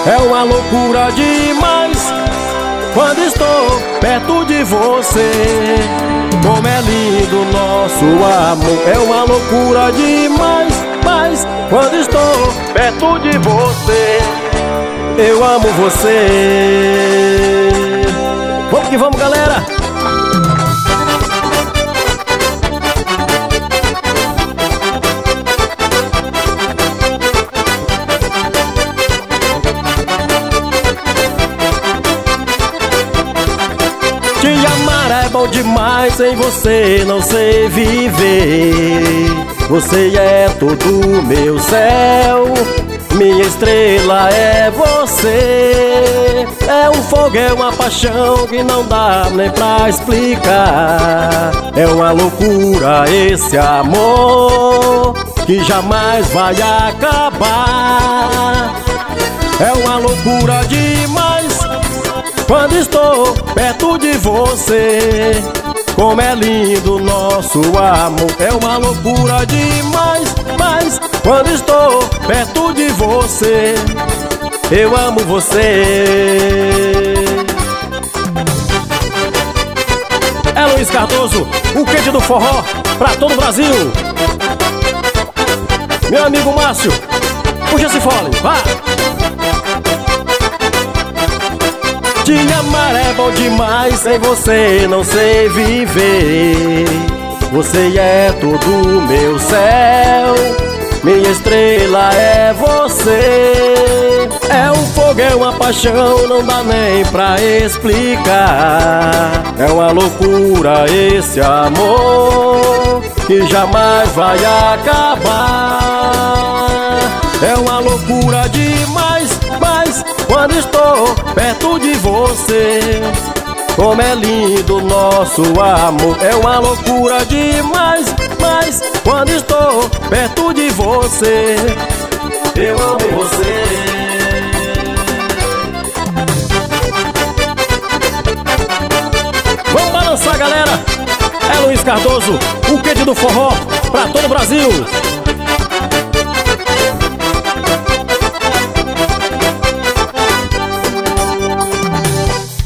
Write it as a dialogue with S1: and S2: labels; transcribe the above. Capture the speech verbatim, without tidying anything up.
S1: É uma loucura demais quando estou perto de você. Como é lindo nosso amor. É uma loucura demais, mas quando estou perto de você, eu amo você. Vamos que vamos, galera! Te amar é bom demais, sem você não sei viver. Você é todo meu céu, minha estrela é você. É um fogo, é uma paixão que não dá nem pra explicar. É uma loucura esse amor que jamais vai acabar. É uma loucura demais quando estou perto de você. Como é lindo nosso amor. É uma loucura demais, mas quando estou perto de você, eu amo você. É Luiz Cardoso, o quente do forró pra todo o Brasil. Meu amigo Márcio, puxa esse fole, vá! Te amar é bom demais, sem você não sei viver. Você é todo meu céu, minha estrela é você. É um fogo, é uma paixão, não dá nem pra explicar. É uma loucura esse amor que jamais vai acabar. É uma loucura demais, mas quando estou perto de você, como é lindo nosso amor. É uma loucura demais, mas quando estou perto de você, eu amo você. Vamos balançar, galera! É Luiz Cardoso, o quente do forró pra todo o Brasil.